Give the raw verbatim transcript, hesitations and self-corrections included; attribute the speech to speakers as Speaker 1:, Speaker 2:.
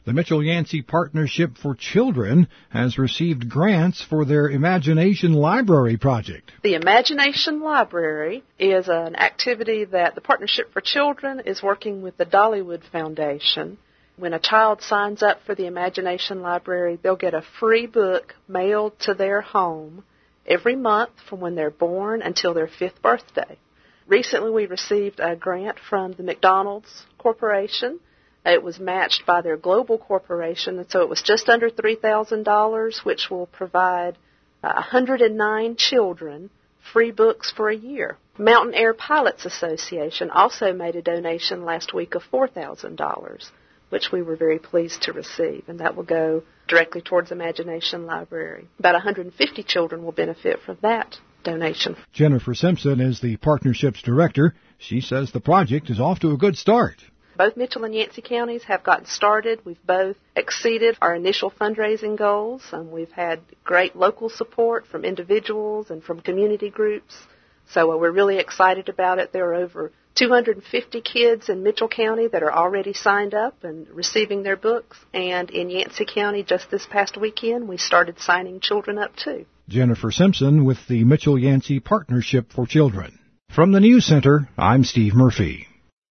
Speaker 1: The Mitchell-Yancey Partnership for Children has received grants for their Imagination Library project.
Speaker 2: The Imagination Library is an activity that the Partnership for Children is working with the Dollywood Foundation. When a child signs up for the Imagination Library, they'll get a free book mailed to their home every month from when they're born until their fifth birthday. Recently, we received a grant from the McDonald's Corporation. It was matched by their global corporation, and so it was just under three thousand dollars, which will provide uh, one hundred nine children free books for a year. Mountain Air Pilots Association also made a donation last week of four thousand dollars, which we were very pleased to receive, and that will go directly towards Imagination Library. About one hundred fifty children will benefit from that donation.
Speaker 1: Jennifer Simpson is the partnership's director. She says the project is off to a good start.
Speaker 2: Both Mitchell and Yancey counties have gotten started. We've both exceeded our initial fundraising goals, and we've had great local support from individuals and from community groups. So uh, we're really excited about it. There are over two hundred fifty kids in Mitchell County that are already signed up and receiving their books. And in Yancey County, just this past weekend, we started signing children up too.
Speaker 1: Jennifer Simpson with the Mitchell-Yancey Partnership for Children. From the News Center, I'm Steve Murphy.